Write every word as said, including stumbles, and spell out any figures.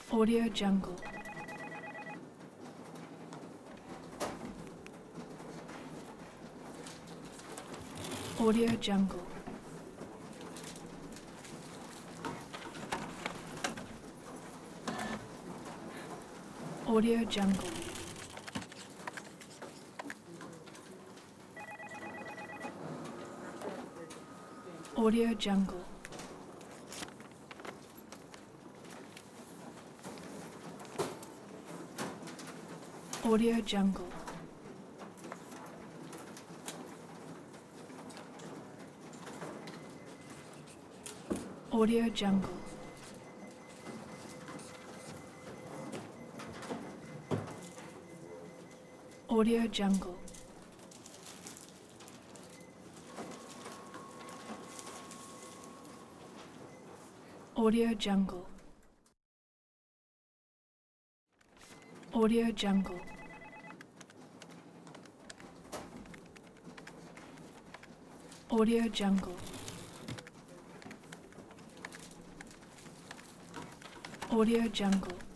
Audio Jungle. Audio Jungle. Audio Jungle. Audio Jungle. Audio Jungle. Audio Jungle. Audio Jungle. Audio Jungle. Audio Jungle. Audio Jungle. Audio Jungle.